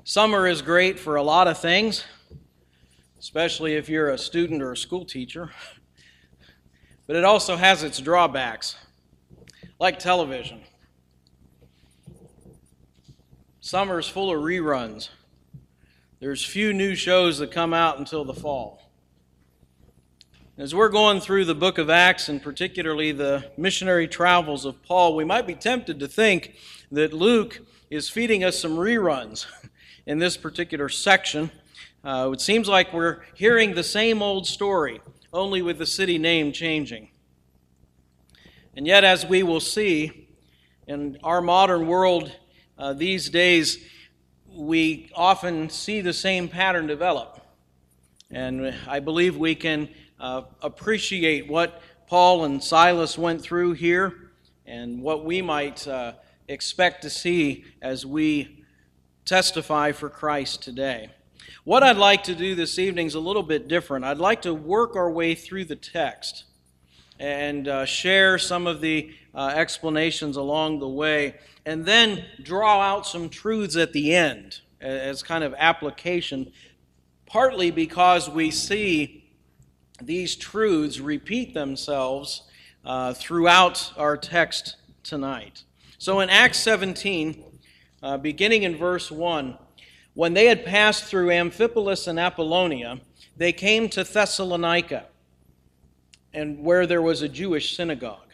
Summer is great for a lot of things, especially if you're a student or a school teacher. But it also has its drawbacks, like television. Summer is full of reruns. There's few new shows that come out until the fall. As we're going through the book of Acts, and particularly the missionary travels of Paul, we might be tempted to think that Luke is feeding us some reruns in this particular section. It seems like we're hearing the same old story, only with the city name changing. And yet, as we will see, in our modern world these days, we often see the same pattern develop. And I believe we can appreciate what Paul and Silas went through here and what we might expect to see as we testify for Christ today. What I'd like to do this evening is a little bit different. I'd like to work our way through the text and share some of the explanations along the way, and then draw out some truths at the end as kind of application, partly because we see these truths repeat themselves throughout our text tonight. So in Acts 17, beginning in verse 1, when they had passed through Amphipolis and Apollonia, they came to Thessalonica, and where there was a Jewish synagogue.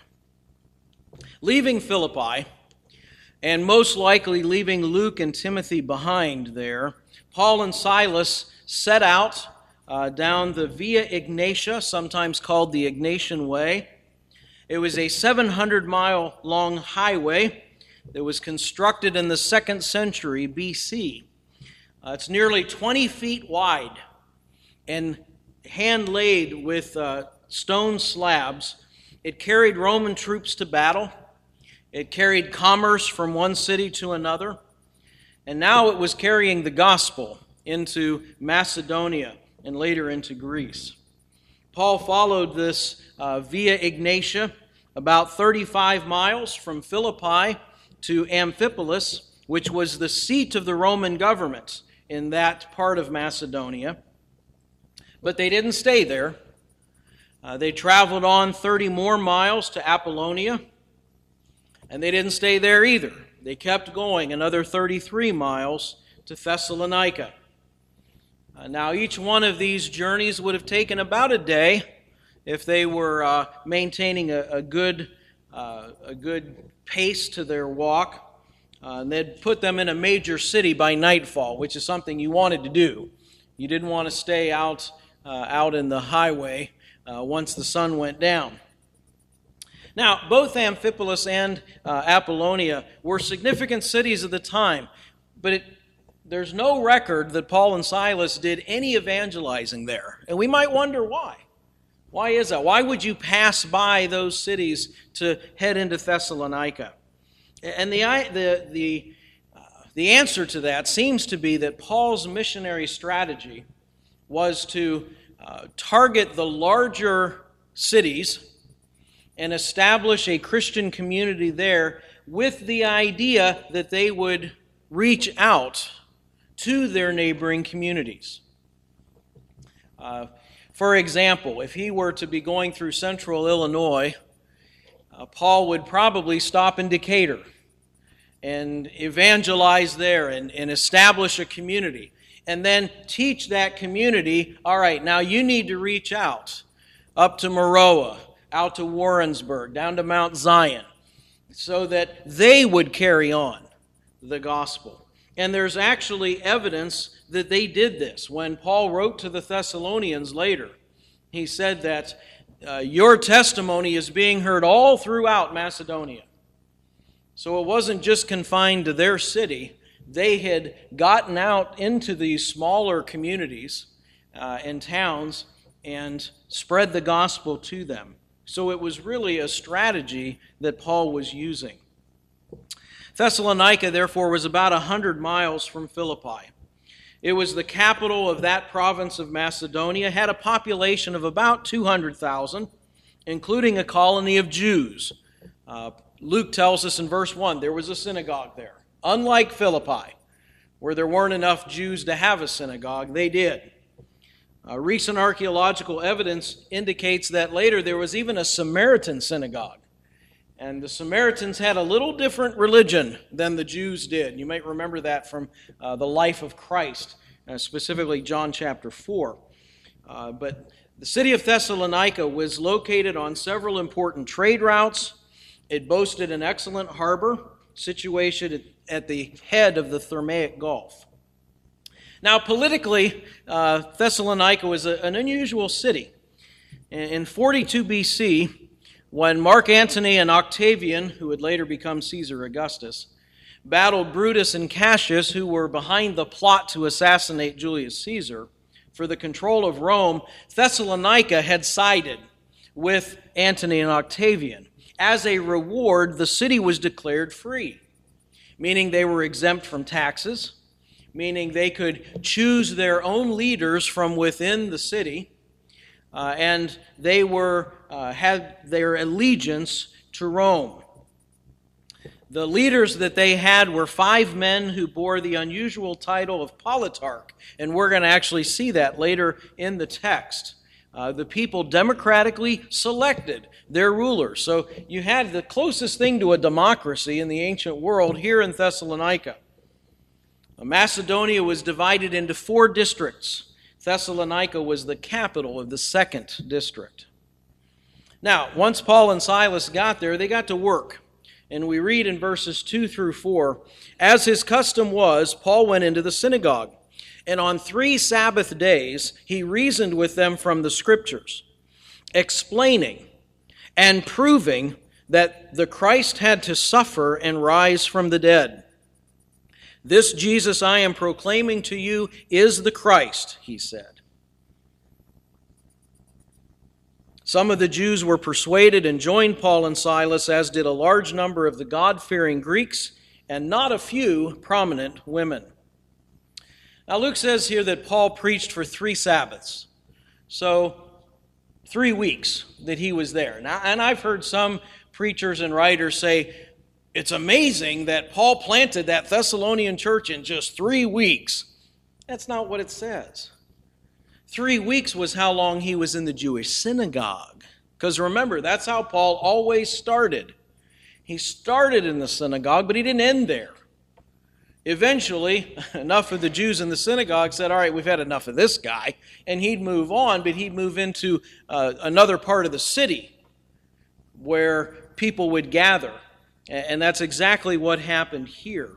Leaving Philippi, and most likely leaving Luke and Timothy behind there, Paul and Silas set out down the Via Egnatia, sometimes called the Ignatian Way. It was a 700-mile long highway that was constructed in the 2nd century BC. It's nearly 20 feet wide and hand-laid with stone slabs. It carried Roman troops to battle. It carried commerce from one city to another. And now it was carrying the gospel into Macedonia and later into Greece. Paul followed this Via Egnatia about 35 miles from Philippi to Amphipolis, which was the seat of the Roman government in that part of Macedonia. But they didn't stay there. They traveled on 30 more miles to Apollonia, and they didn't stay there either. They kept going another 33 miles to Thessalonica. Now, each one of these journeys would have taken about a day if they were maintaining a good pace to their walk. And they'd put them in a major city by nightfall, which is something you wanted to do. You didn't want to stay out in the highway once the sun went down. Now, both Amphipolis and Apollonia were significant cities at the time, but there's no record that Paul and Silas did any evangelizing there. And we might wonder why. Why is that? Why would you pass by those cities to head into Thessalonica? And the answer to that seems to be that Paul's missionary strategy was to target the larger cities and establish a Christian community there with the idea that they would reach out to their neighboring communities. For example, if he were to be going through central Illinois, Paul would probably stop in Decatur and evangelize there and establish a community. And then teach that community, all right, now you need to reach out up to Maroa, out to Warrensburg, down to Mount Zion, so that they would carry on the gospel. And there's actually evidence that they did this. When Paul wrote to the Thessalonians later, he said that your testimony is being heard all throughout Macedonia. So it wasn't just confined to their city. They had gotten out into these smaller communities and towns and spread the gospel to them. So it was really a strategy that Paul was using. Thessalonica, therefore, was about 100 miles from Philippi. It was the capital of that province of Macedonia, had a population of about 200,000, including a colony of Jews. Luke tells us in verse 1, there was a synagogue there. Unlike Philippi, where there weren't enough Jews to have a synagogue. They did. Recent archaeological evidence indicates that later there was even a Samaritan synagogue. And the Samaritans had a little different religion than the Jews did. You might remember that from the life of Christ, specifically John chapter 4. But the city of Thessalonica was located on several important trade routes. It boasted an excellent harbor situated at the head of the Thermaic Gulf. Now, politically, Thessalonica was an unusual city. In 42 BC, when Mark Antony and Octavian, who would later become Caesar Augustus, battled Brutus and Cassius, who were behind the plot to assassinate Julius Caesar, for the control of Rome, Thessalonica had sided with Antony and Octavian. As a reward, the city was declared free, meaning they were exempt from taxes, meaning they could choose their own leaders from within the city, and they had their allegiance to Rome. The leaders that they had were 5 men who bore the unusual title of politarch, and we're going to actually see that later in the text. The people democratically selected their rulers. So you had the closest thing to a democracy in the ancient world here in Thessalonica. Macedonia was divided into 4 districts. Thessalonica was the capital of the 2nd district. Now, once Paul and Silas got there, they got to work. And we read in verses 2 through 4, "As his custom was, Paul went into the synagogue, and on 3 Sabbath days he reasoned with them from the Scriptures, explaining and proving that the Christ had to suffer and rise from the dead. 'This Jesus I am proclaiming to you is the Christ,' he said. Some of the Jews were persuaded and joined Paul and Silas, as did a large number of the God-fearing Greeks, and not a few prominent women." Now Luke says here that Paul preached for 3 Sabbaths. So 3 weeks that he was there. Now, and I've heard some preachers and writers say, it's amazing that Paul planted that Thessalonian church in just 3 weeks. That's not what it says. 3 weeks was how long he was in the Jewish synagogue. Because remember, that's how Paul always started. He started in the synagogue, but he didn't end there. Eventually, enough of the Jews in the synagogue said, all right, we've had enough of this guy. And he'd move on, but he'd move into another part of the city where people would gather. And that's exactly what happened here.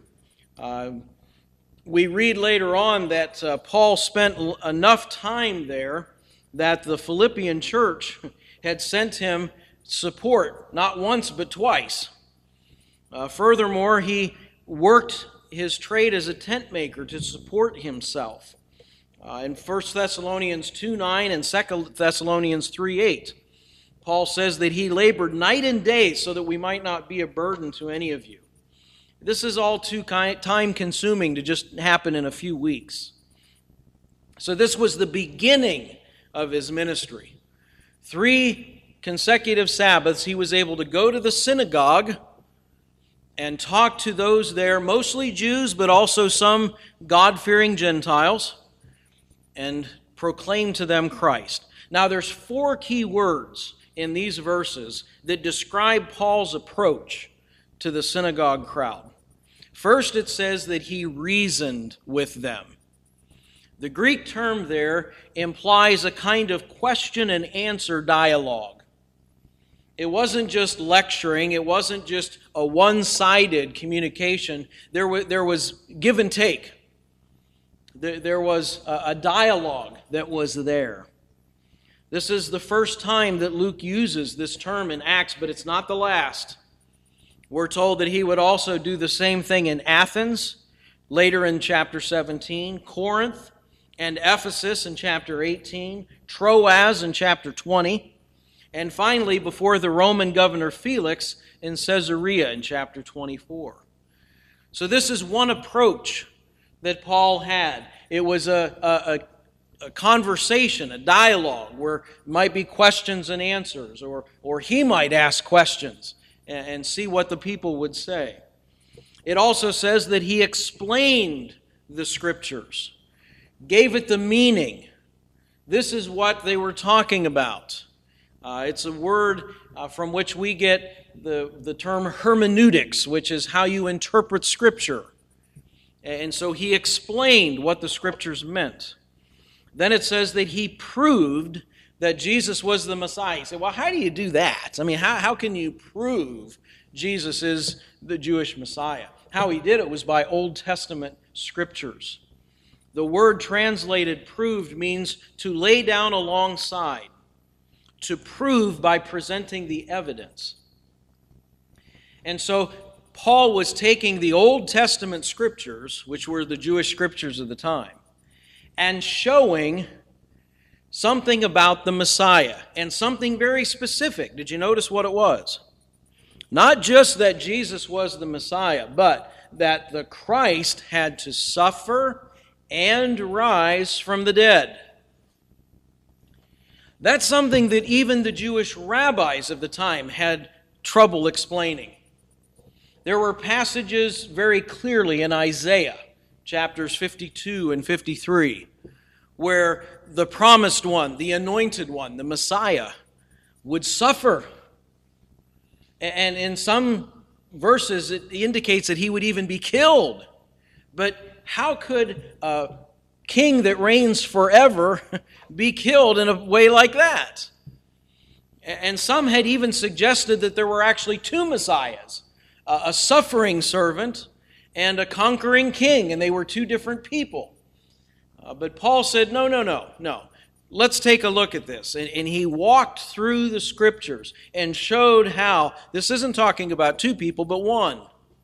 We read later on that Paul spent enough time there that the Philippian church had sent him support, not once but twice. Furthermore, he worked his trade as a tent maker to support himself. In 1 Thessalonians 2:9 and 2 Thessalonians 3:8, Paul says that he labored night and day so that we might not be a burden to any of you. This is all too time-consuming to just happen in a few weeks. So this was the beginning of his ministry. 3 consecutive Sabbaths, he was able to go to the synagogue and talk to those there, mostly Jews, but also some God-fearing Gentiles, and proclaim to them Christ. Now, there's 4 key words in these verses that describe Paul's approach to the synagogue crowd. First, it says that he reasoned with them. The Greek term there implies a kind of question and answer dialogue. It wasn't just lecturing. It wasn't just a one-sided communication. There was give and take. There was a dialogue that was there. This is the first time that Luke uses this term in Acts, but it's not the last. We're told that he would also do the same thing in Athens, later in chapter 17, Corinth and Ephesus in chapter 18, Troas in chapter 20, and finally before the Roman governor Felix in Caesarea in chapter 24. So this is one approach that Paul had. It was a conversation, a dialogue, where it might be questions and answers, or he might ask questions and see what the people would say. It also says that he explained the Scriptures, gave it the meaning. This is what they were talking about. It's a word from which we get the term hermeneutics, which is how you interpret Scripture. And so he explained what the Scriptures meant. Then it says that he proved that Jesus was the Messiah. You say, well, how do you do that? I mean, how can you prove Jesus is the Jewish Messiah? How he did it was by Old Testament Scriptures. The word translated proved means to lay down alongside, to prove by presenting the evidence. And so Paul was taking the Old Testament Scriptures, which were the Jewish Scriptures of the time, and showing something about the Messiah, and something very specific. Did you notice what it was? Not just that Jesus was the Messiah, but that the Christ had to suffer and rise from the dead. That's something that even the Jewish rabbis of the time had trouble explaining. There were passages very clearly in Isaiah, chapters 52 and 53, where the promised one, the anointed one, the Messiah, would suffer. And in some verses, it indicates that he would even be killed. But how could a king that reigns forever be killed in a way like that? And some had even suggested that there were actually two Messiahs, a suffering servant and a conquering king, and they were two different people. But Paul said, no. Let's take a look at this. And he walked through the Scriptures and showed how this isn't talking about two people, but one.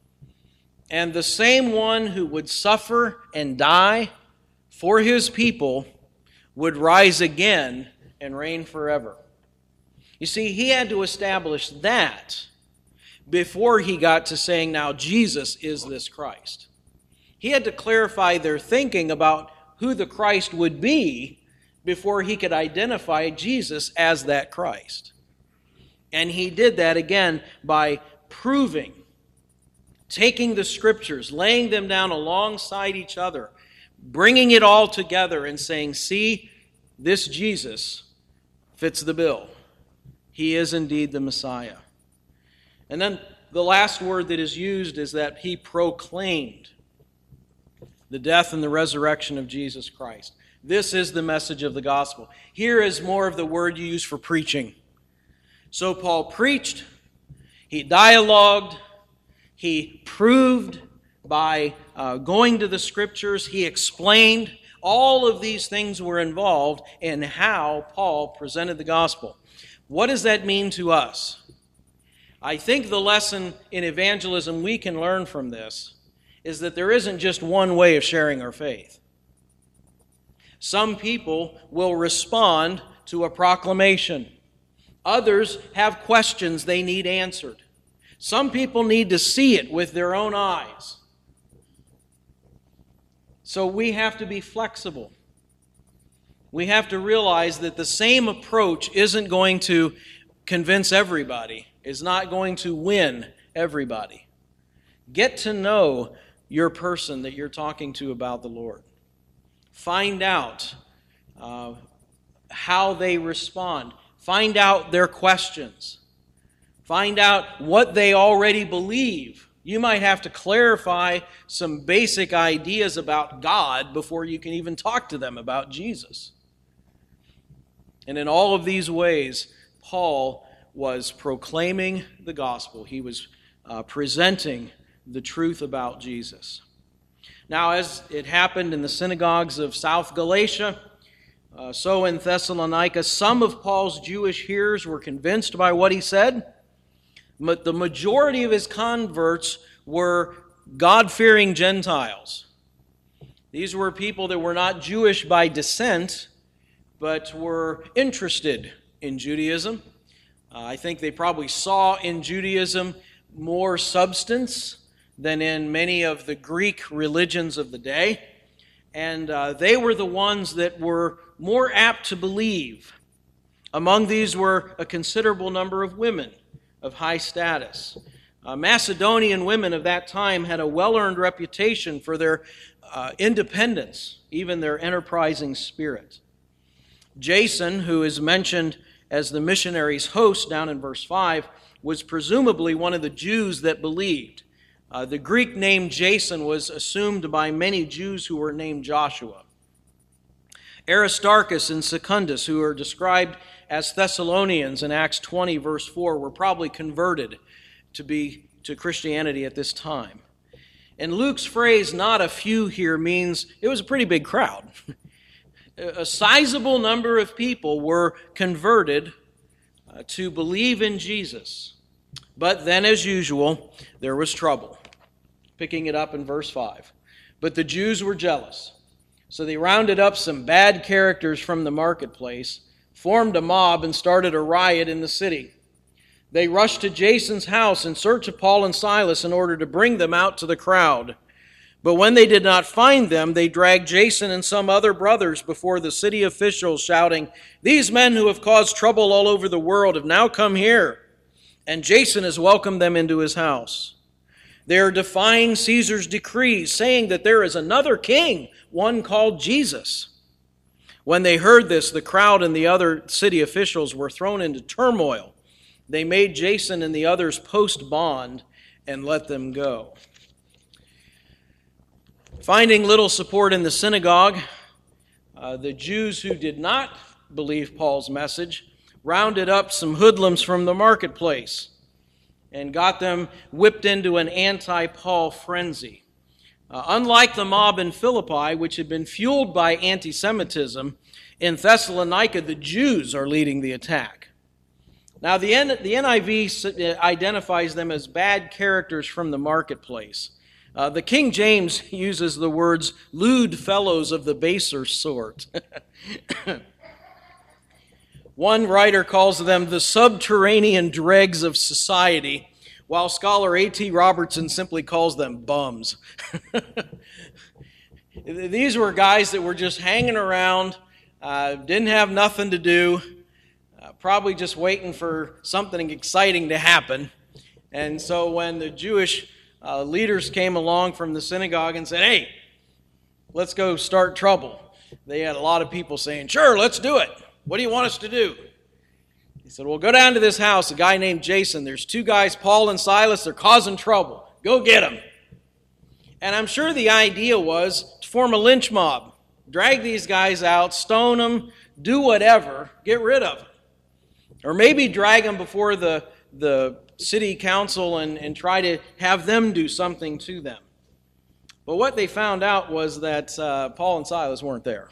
And the same one who would suffer and die for his people would rise again and reign forever. You see, he had to establish that before he got to saying, now Jesus is this Christ. He had to clarify their thinking about who the Christ would be before he could identify Jesus as that Christ. And he did that again by proving, taking the Scriptures, laying them down alongside each other, bringing it all together and saying, see, this Jesus fits the bill. He is indeed the Messiah. And then the last word that is used is that he proclaimed the death and the resurrection of Jesus Christ. This is the message of the gospel. Here is more of the word you use for preaching. So Paul preached, he dialogued, he proved by going to the Scriptures, he explained. All of these things were involved in how Paul presented the gospel. What does that mean to us? I think the lesson in evangelism we can learn from this is that there isn't just one way of sharing our faith. Some people will respond to a proclamation. Others have questions they need answered. Some people need to see it with their own eyes. So we have to be flexible. We have to realize that the same approach isn't going to convince everybody, is not going to win everybody. Get to know your person that you're talking to about the Lord. Find out how they respond. Find out their questions. Find out what they already believe. You might have to clarify some basic ideas about God before you can even talk to them about Jesus. And in all of these ways, Paul was proclaiming the gospel. He was presenting the truth about Jesus. Now, as it happened in the synagogues of South Galatia, so in Thessalonica, some of Paul's Jewish hearers were convinced by what he said, but the majority of his converts were God-fearing Gentiles. These were people that were not Jewish by descent, but were interested in Judaism. I think they probably saw in Judaism more substance than in many of the Greek religions of the day. And they were the ones that were more apt to believe. Among these were a considerable number of women of high status. Macedonian women of that time had a well-earned reputation for their independence, even their enterprising spirit. Jason, who is mentioned as the missionary's host down in verse 5, was presumably one of the Jews that believed. The Greek name Jason was assumed by many Jews who were named Joshua. Aristarchus and Secundus, who are described as Thessalonians in Acts 20, verse 4, were probably converted to Christianity at this time. And Luke's phrase, not a few here, means it was a pretty big crowd. A sizable number of people were converted to believe in Jesus. But then, as usual, there was trouble. Picking it up in verse 5. But the Jews were jealous. So they rounded up some bad characters from the marketplace, formed a mob, and started a riot in the city. They rushed to Jason's house in search of Paul and Silas in order to bring them out to the crowd. But when they did not find them, they dragged Jason and some other brothers before the city officials, shouting, "These men who have caused trouble all over the world have now come here, and Jason has welcomed them into his house. They are defying Caesar's decrees, saying that there is another king, one called Jesus." When they heard this, the crowd and the other city officials were thrown into turmoil. They made Jason and the others post bond and let them go. Finding little support in the synagogue, the Jews who did not believe Paul's message rounded up some hoodlums from the marketplace and got them whipped into an anti-Paul frenzy. Unlike the mob in Philippi, which had been fueled by anti-Semitism, in Thessalonica, the Jews are leading the attack. Now, the NIV identifies them as bad characters from the marketplace. The King James uses the words lewd fellows of the baser sort. One writer calls them the subterranean dregs of society, while scholar A.T. Robertson simply calls them bums. These were guys that were just hanging around, didn't have nothing to do, probably just waiting for something exciting to happen. And so when the Jewish leaders came along from the synagogue and said, "Hey, let's go start trouble," they had a lot of people saying, "Sure, let's do it. What do you want us to do?" He said, "Well, go down to this house, a guy named Jason. There's two guys, Paul and Silas. They're causing trouble. Go get them." And I'm sure the idea was to form a lynch mob. Drag these guys out, stone them, do whatever, get rid of them. Or maybe drag them before the city council and try to have them do something to them. But what they found out was that Paul and Silas weren't there.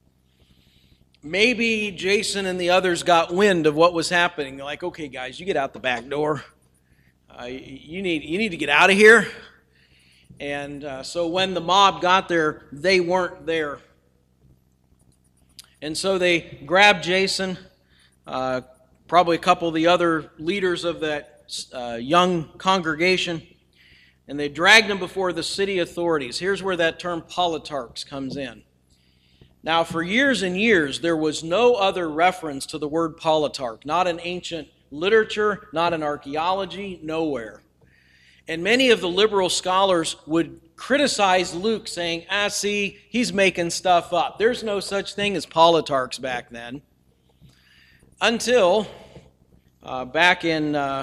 Maybe Jason and the others got wind of what was happening. They're like, "Okay, guys, you get out the back door. You need to get out of here." And so when the mob got there, they weren't there. And so they grabbed Jason, probably a couple of the other leaders of that young congregation, and they dragged him before the city authorities. Here's where that term politarchs comes in. Now, for years and years, there was no other reference to the word politarch, not in ancient literature, not in archaeology, nowhere. And many of the liberal scholars would criticize Luke, saying, see, he's making stuff up. There's no such thing as politarchs back then. Until back in the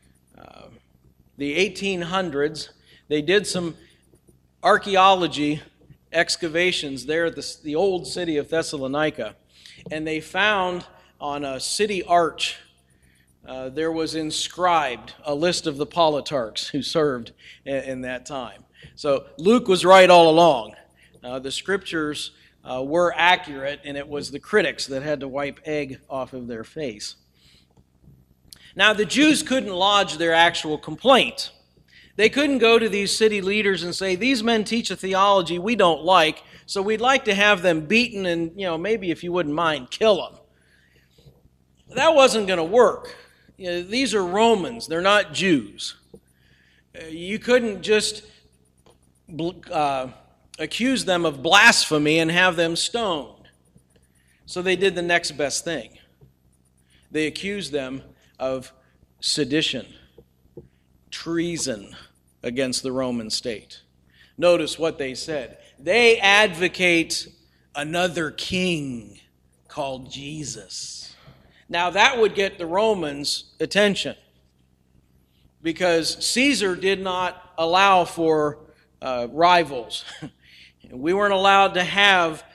1800s, they did some archaeology excavations there at the old city of Thessalonica, and they found on a city arch there was inscribed a list of the politarchs who served in that time. So Luke was right all along. The scriptures were accurate, and it was the critics that had to wipe egg off of their face. Now, the Jews couldn't lodge their actual complaint. They couldn't go to these city leaders and say, "These men teach a theology we don't like, so we'd like to have them beaten and, maybe if you wouldn't mind, kill them." That wasn't going to work. These are Romans. They're not Jews. You couldn't just accuse them of blasphemy and have them stoned. So they did the next best thing. They accused them of sedition, treason against the Roman state. Notice what they said. they advocate another king called Jesus. Now that would get the Romans' attention, because Caesar did not allow for rivals. We weren't allowed to have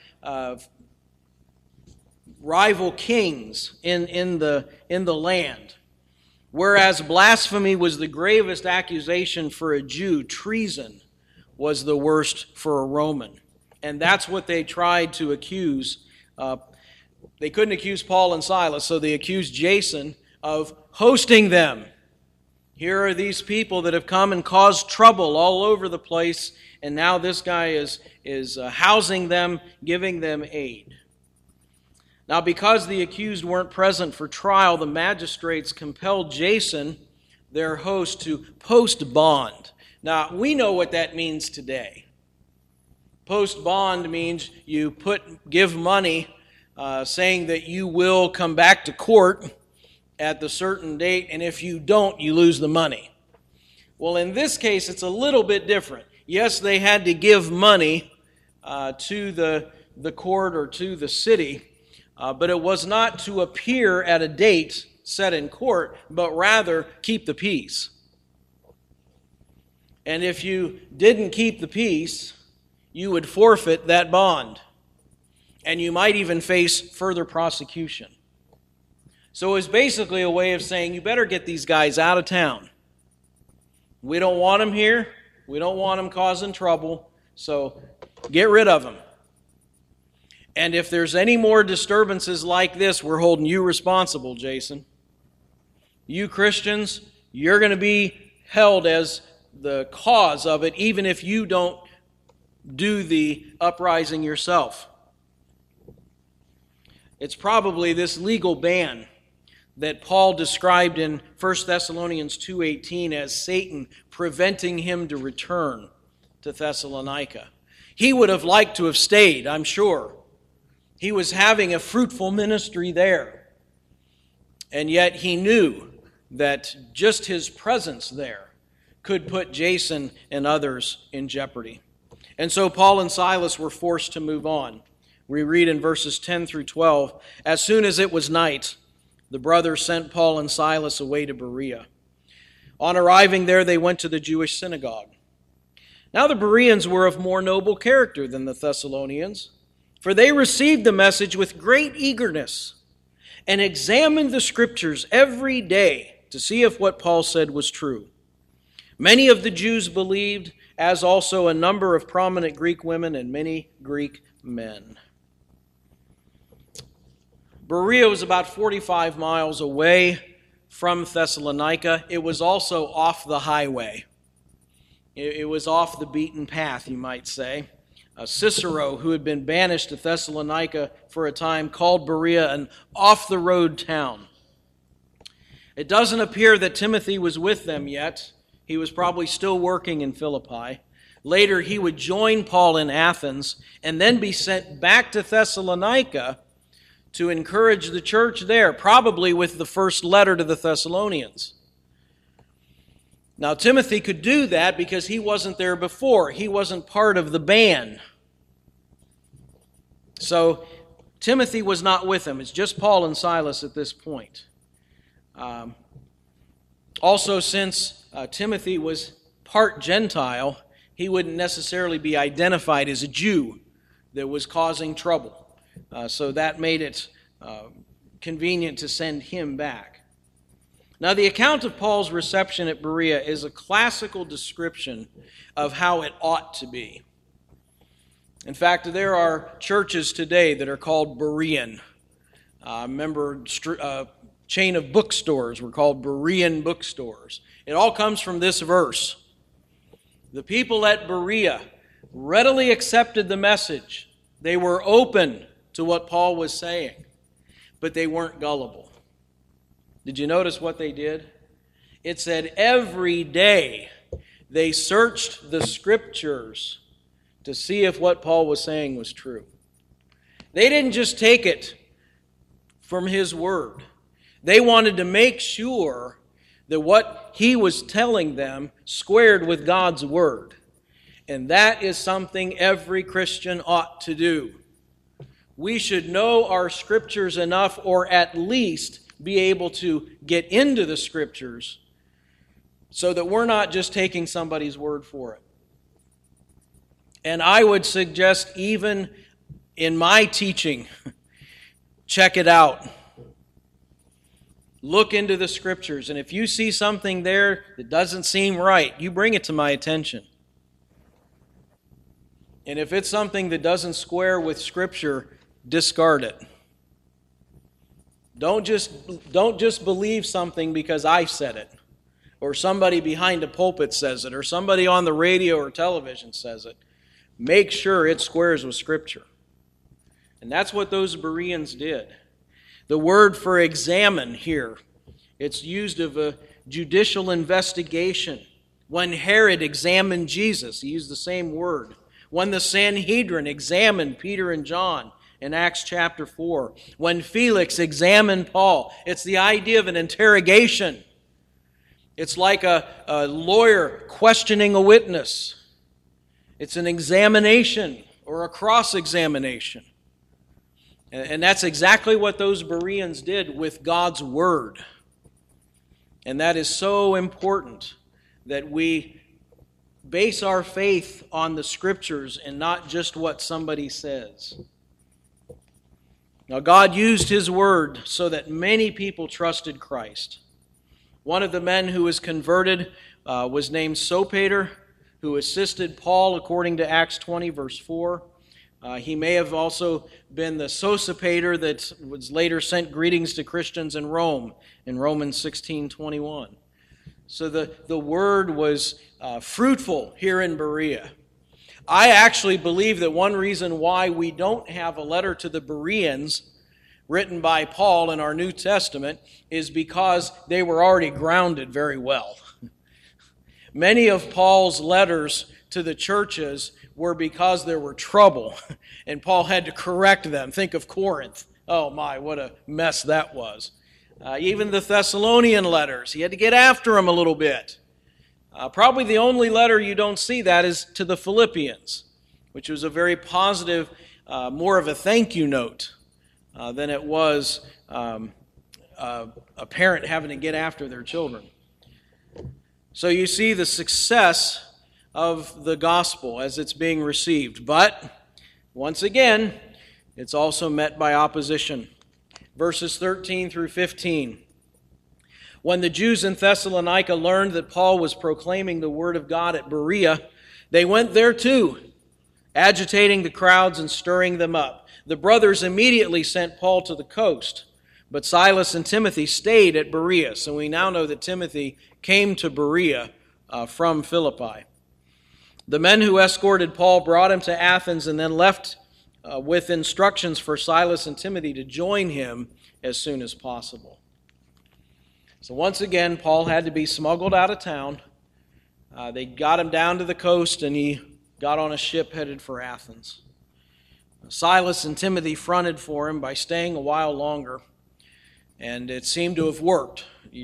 rival kings in the land. Whereas blasphemy was the gravest accusation for a Jew, treason was the worst for a Roman. And that's what they tried to accuse. They couldn't accuse Paul and Silas, so they accused Jason of hosting them. Here are these people that have come and caused trouble all over the place, and now this guy is housing them, giving them aid. Now, because the accused weren't present for trial, the magistrates compelled Jason, their host, to post bond. Now, we know what that means today. Post bond means you give money saying that you will come back to court at the certain date, and if you don't, you lose the money. Well, in this case, it's a little bit different. Yes, they had to give money to the court or to the city, but it was not to appear at a date set in court, but rather keep the peace. And if you didn't keep the peace, you would forfeit that bond. And you might even face further prosecution. So it was basically a way of saying, you better get these guys out of town. We don't want them here. We don't want them causing trouble. So get rid of them. And if there's any more disturbances like this, we're holding you responsible, Jason. You Christians, you're going to be held as the cause of it, even if you don't do the uprising yourself. It's probably this legal ban that Paul described in 1 Thessalonians 2:18 as Satan preventing him to return to Thessalonica. He would have liked to have stayed, I'm sure. He was having a fruitful ministry there. And yet he knew that just his presence there could put Jason and others in jeopardy. And so Paul and Silas were forced to move on. We read in verses 10 through 12, as soon as it was night, the brothers sent Paul and Silas away to Berea. On arriving there, they went to the Jewish synagogue. Now the Bereans were of more noble character than the Thessalonians, for they received the message with great eagerness and examined the Scriptures every day to see if what Paul said was true. Many of the Jews believed, as also a number of prominent Greek women and many Greek men. Berea was about 45 miles away from Thessalonica. It was also off the highway. It was off the beaten path, you might say. Cicero, who had been banished to Thessalonica for a time, called Berea an off-the-road town. It doesn't appear that Timothy was with them yet. He was probably still working in Philippi. Later, he would join Paul in Athens and then be sent back to Thessalonica to encourage the church there, probably with the first letter to the Thessalonians. Now, Timothy could do that because he wasn't there before. He wasn't part of the ban. So, Timothy was not with him. It's just Paul and Silas at this point. Also, since Timothy was part Gentile, he wouldn't necessarily be identified as a Jew that was causing trouble. So that made it convenient to send him back. Now, the account of Paul's reception at Berea is a classical description of how it ought to be. In fact, there are churches today that are called Berean. Remember, chain of bookstores were called Berean bookstores. It all comes from this verse. The people at Berea readily accepted the message. They were open to what Paul was saying, but they weren't gullible. Did you notice what they did? It said every day they searched the Scriptures to see if what Paul was saying was true. They didn't just take it from his word. They wanted to make sure that what he was telling them squared with God's word. And that is something every Christian ought to do. We should know our Scriptures enough, or at least be able to get into the Scriptures, so that we're not just taking somebody's word for it. And I would suggest, even in my teaching, check it out. Look into the Scriptures, and if you see something there that doesn't seem right, you bring it to my attention. And if it's something that doesn't square with Scripture, discard it. Don't just believe something because I said it, or somebody behind a pulpit says it, or somebody on the radio or television says it. Make sure it squares with Scripture. And that's what those Bereans did. The word for examine here, it's used of a judicial investigation. When Herod examined Jesus, he used the same word. When the Sanhedrin examined Peter and John in Acts chapter 4. When Felix examined Paul, it's the idea of an interrogation. It's like a lawyer questioning a witness. It's an examination or a cross-examination. And that's exactly what those Bereans did with God's Word. And that is so important, that we base our faith on the Scriptures and not just what somebody says. Now, God used His Word so that many people trusted Christ. One of the men who was converted was named Sopater, who assisted Paul according to Acts 20, verse 4. He may have also been the Sosipater that was later sent greetings to Christians in Rome in Romans 16:21. So the word was fruitful here in Berea. I actually believe that one reason why we don't have a letter to the Bereans written by Paul in our New Testament is because they were already grounded very well. Many of Paul's letters to the churches were because there were trouble, and Paul had to correct them. Think of Corinth. Oh my, what a mess that was. Even the Thessalonian letters, he had to get after them a little bit. Probably the only letter you don't see that is to the Philippians, which was a very positive, more of a thank you note than it was a parent having to get after their children. So you see the success of the gospel as it's being received. But, once again, it's also met by opposition. Verses 13 through 15. When the Jews in Thessalonica learned that Paul was proclaiming the word of God at Berea, they went there too, agitating the crowds and stirring them up. The brothers immediately sent Paul to the coast, but Silas and Timothy stayed at Berea. So we now know that Timothy came to Berea from Philippi. The men who escorted Paul brought him to Athens and then left with instructions for Silas and Timothy to join him as soon as possible. So once again, Paul had to be smuggled out of town. They got him down to the coast, and he got on a ship headed for Athens. Silas and Timothy fronted for him by staying a while longer, and it seemed to have worked.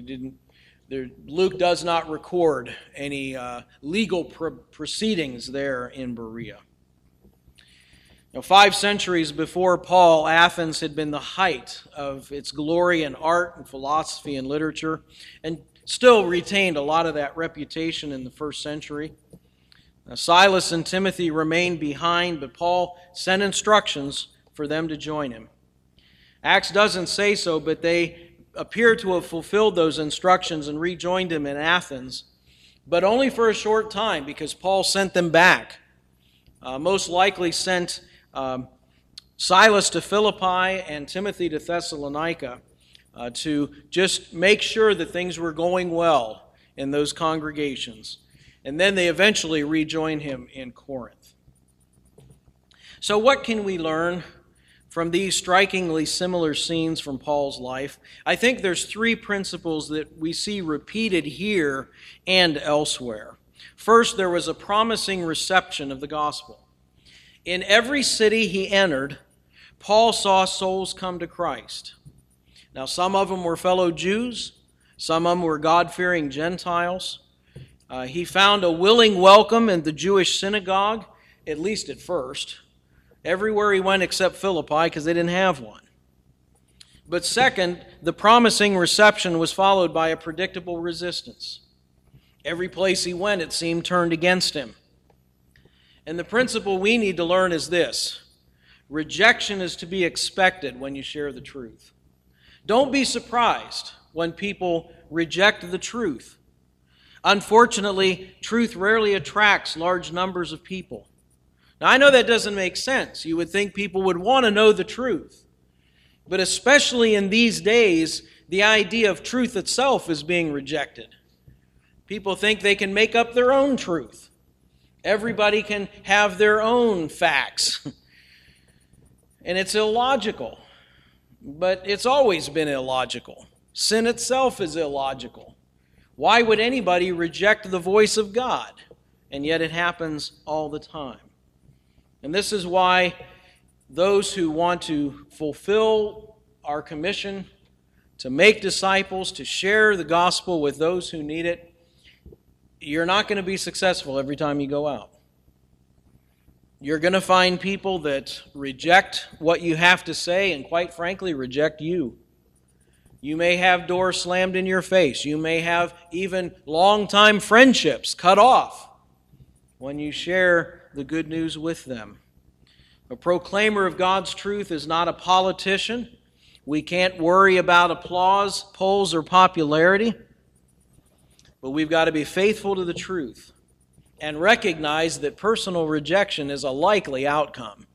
Luke does not record any legal proceedings there in Berea. Now, 5 centuries before Paul, Athens had been the height of its glory in art and philosophy and literature, and still retained a lot of that reputation in the first century. Now, Silas and Timothy remained behind, but Paul sent instructions for them to join him. Acts doesn't say so, but they appear to have fulfilled those instructions and rejoined him in Athens, but only for a short time, because Paul sent them back. Most likely sent Silas to Philippi and Timothy to Thessalonica to just make sure that things were going well in those congregations. And then they eventually rejoined him in Corinth. So what can we learn from these strikingly similar scenes from Paul's life? I think there's 3 principles that we see repeated here and elsewhere. First, there was a promising reception of the gospel. In every city he entered, Paul saw souls come to Christ. Now, some of them were fellow Jews, some of them were God-fearing Gentiles, He found a willing welcome in the Jewish synagogue, at least at first. Everywhere he went except Philippi, because they didn't have one. But second, the promising reception was followed by a predictable resistance. Every place he went, it seemed, turned against him. And the principle we need to learn is this: rejection is to be expected when you share the truth. Don't be surprised when people reject the truth. Unfortunately, truth rarely attracts large numbers of people. Now, I know that doesn't make sense. You would think people would want to know the truth. But especially in these days, the idea of truth itself is being rejected. People think they can make up their own truth. Everybody can have their own facts. And it's illogical. But it's always been illogical. Sin itself is illogical. Why would anybody reject the voice of God? And yet it happens all the time. And this is why those who want to fulfill our commission to make disciples, to share the gospel with those who need it, you're not going to be successful every time you go out. You're going to find people that reject what you have to say and, quite frankly, reject you. You may have doors slammed in your face. You may have even long-time friendships cut off when you share the good news with them. A proclaimer of God's truth is not a politician. We can't worry about applause, polls, or popularity. But we've got to be faithful to the truth and recognize that personal rejection is a likely outcome.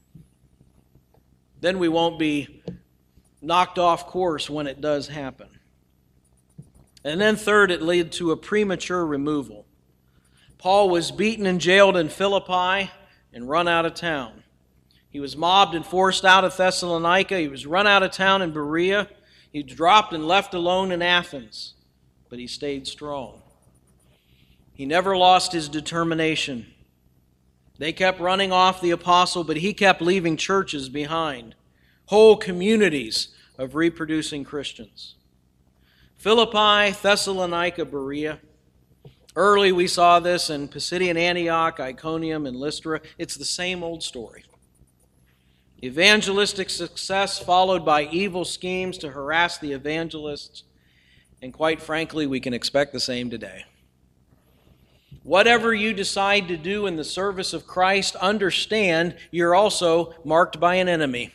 Then we won't be knocked off course when it does happen. And then third, it led to a premature removal. Paul was beaten and jailed in Philippi and run out of town. He was mobbed and forced out of Thessalonica. He was run out of town in Berea. He was dropped and left alone in Athens. But he stayed strong. He never lost his determination. They kept running off the apostle, but he kept leaving churches behind, whole communities of reproducing Christians. Philippi, Thessalonica, Berea. Early we saw this in Pisidian Antioch, Iconium, and Lystra. It's the same old story. Evangelistic success followed by evil schemes to harass the evangelists. And quite frankly, we can expect the same today. Whatever you decide to do in the service of Christ, understand you're also marked by an enemy.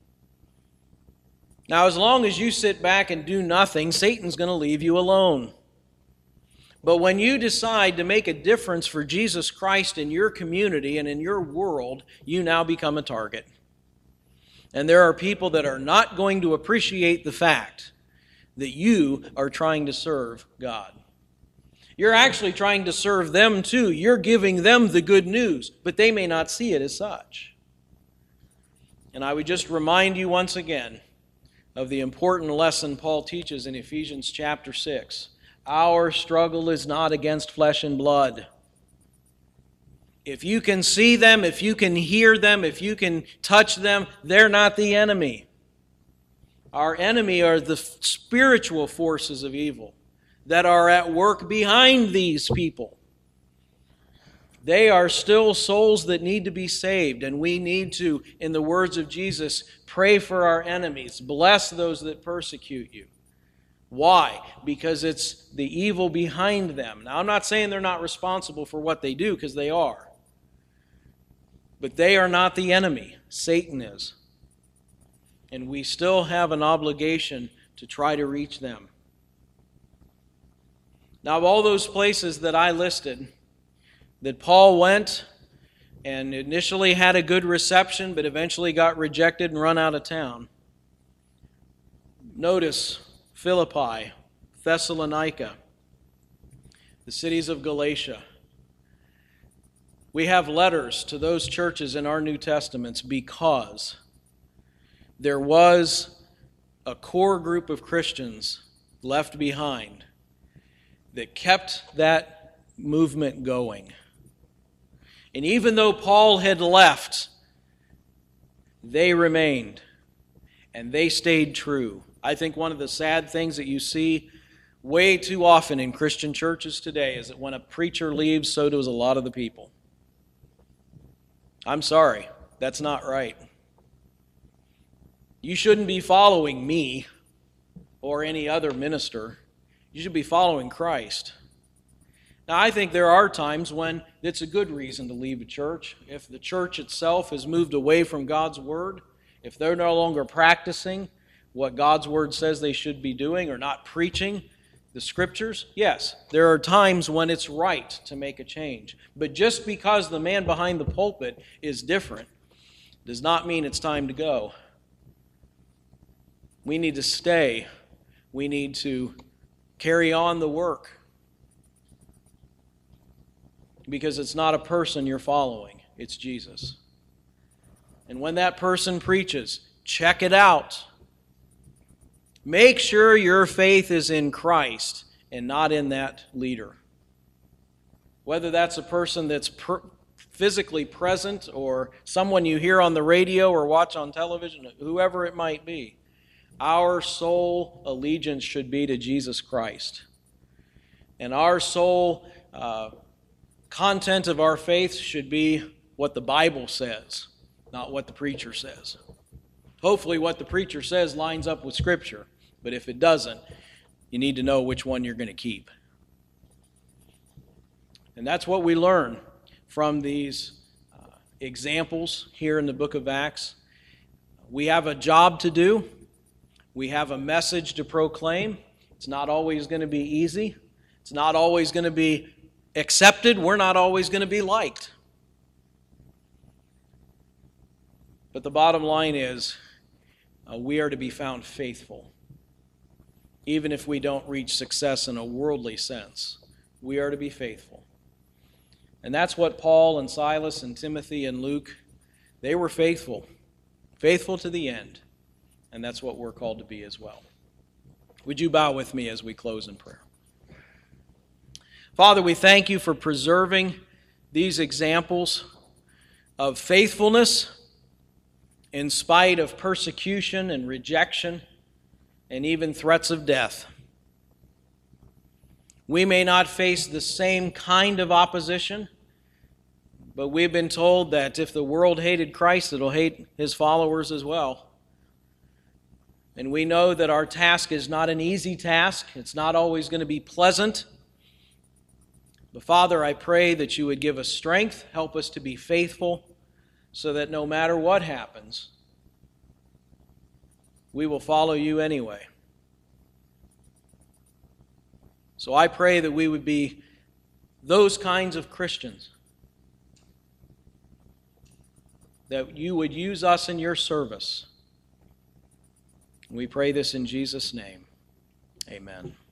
Now, as long as you sit back and do nothing, Satan's going to leave you alone. But when you decide to make a difference for Jesus Christ in your community and in your world, you now become a target. And there are people that are not going to appreciate the fact that you are trying to serve God. You're actually trying to serve them too. You're giving them the good news, but they may not see it as such. And I would just remind you once again of the important lesson Paul teaches in Ephesians chapter 6. Our struggle is not against flesh and blood. If you can see them, if you can hear them, if you can touch them, they're not the enemy. Our enemy are the spiritual forces of evil that are at work behind these people. They are still souls that need to be saved, and we need to, in the words of Jesus, pray for our enemies, bless those that persecute you. Why? Because it's the evil behind them. Now, I'm not saying they're not responsible for what they do, because they are. But they are not the enemy. Satan is. And we still have an obligation to try to reach them. Now, of all those places that I listed, that Paul went and initially had a good reception, but eventually got rejected and run out of town, notice Philippi, Thessalonica, the cities of Galatia. We have letters to those churches in our New Testaments because there was a core group of Christians left behind that kept that movement going. And even though Paul had left, they remained and they stayed true. I think one of the sad things that you see way too often in Christian churches today is that when a preacher leaves, so does a lot of the people. I'm sorry, that's not right. You shouldn't be following me or any other minister. You should be following Christ. Now, I think there are times when it's a good reason to leave a church. If the church itself has moved away from God's Word, if they're no longer practicing what God's Word says they should be doing or not preaching the Scriptures, yes, there are times when it's right to make a change. But just because the man behind the pulpit is different does not mean it's time to go. We need to stay. We need to carry on the work. Because it's not a person you're following, it's Jesus. And when that person preaches, check it out. Make sure your faith is in Christ and not in that leader. Whether that's a person that's physically present or someone you hear on the radio or watch on television, whoever it might be, our sole allegiance should be to Jesus Christ. And our sole content of our faith should be what the Bible says, not what the preacher says. Hopefully what the preacher says lines up with Scripture, but if it doesn't, you need to know which one you're going to keep. And that's what we learn from these examples here in the book of Acts. We have a job to do. We have a message to proclaim. It's not always going to be easy. It's not always going to be accepted. We're not always going to be liked. But the bottom line is, we are to be found faithful. Even if we don't reach success in a worldly sense, we are to be faithful. And that's what Paul and Silas and Timothy and Luke, they were faithful. Faithful to the end. And that's what we're called to be as well. Would you bow with me as we close in prayer? Father, we thank you for preserving these examples of faithfulness in spite of persecution and rejection and even threats of death. We may not face the same kind of opposition, but we've been told that if the world hated Christ, it'll hate his followers as well. And we know that our task is not an easy task. It's not always going to be pleasant. But Father, I pray that you would give us strength, help us to be faithful, so that no matter what happens, we will follow you anyway. So I pray that we would be those kinds of Christians, that you would use us in your service. We pray this in Jesus' name. Amen.